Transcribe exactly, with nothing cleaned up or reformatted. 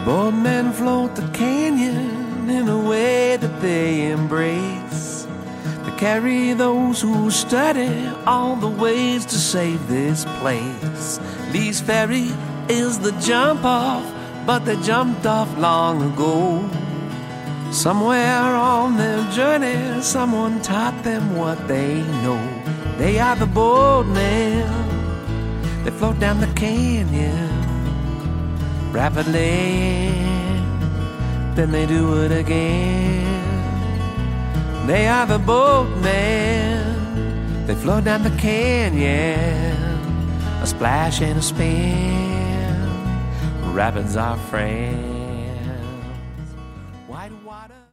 Boatmen float the canyon in a way that they embrace. They carry those who study all the ways to save this place. Lee's Ferry is the jump off, but they jumped off long ago. Somewhere on their journey, someone taught them what they know. They are the boatmen. They float down the canyon rapidly, then they do it again. They are the boatmen. They float down the canyon, a splash and a spin. Rapids are friends.